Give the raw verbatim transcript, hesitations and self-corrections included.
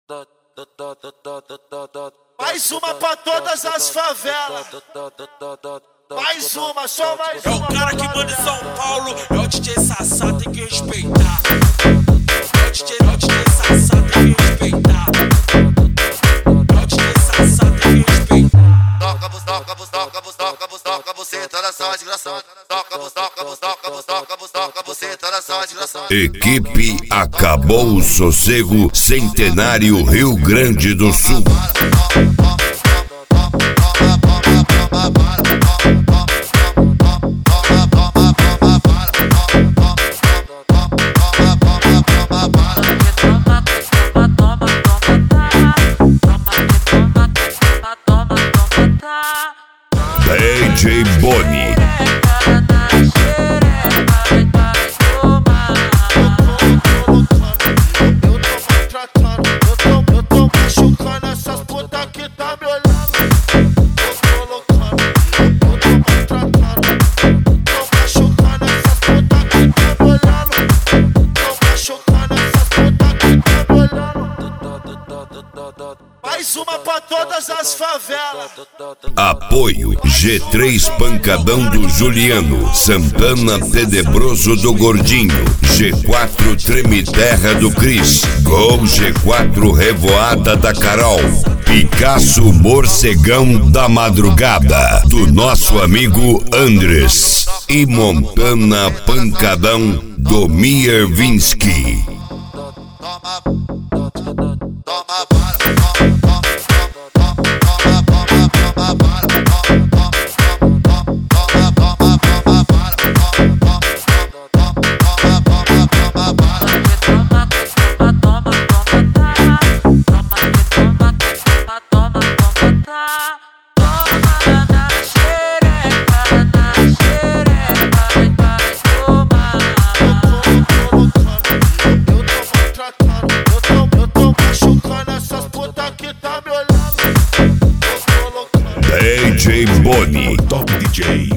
Mais uma pra todas as favelas. Mais uma, só mais uma. É o cara que manda em São Paulo, é o D J Sassá, tem que respeitar. É o D J, é o D J Sassá, tem que respeitar. É o D J Sassá, tem que respeitar. Toca, bus, toca, bus, toca, bus, toca, bus, toca, você tá nessa desgraçada. Toca, bus, toca, bus, toca, bus, toca, bus, toca, você tá nessa desgraçada. Equipe Acabou o Sossego Centenário Rio Grande do Sul. D J Boni. Eu tô machucando essas putas que tá me olhando. Tô colocando, eu tô maltratando. Tô machucando essas putas que tá me olhando. Tô machucando essas putas que tá me olhando. Mais uma pra todas as favelas. Apoio G três Pancadão do Juliano, Santana Tenebroso do Gordinho, G quatro Treme Terra do Cris, Gol G quatro Revoada da Carol, Picasso Morcegão da Madrugada, do nosso amigo Andres, e Montana Pancadão do Miervinsky. D J Boni, Top D J.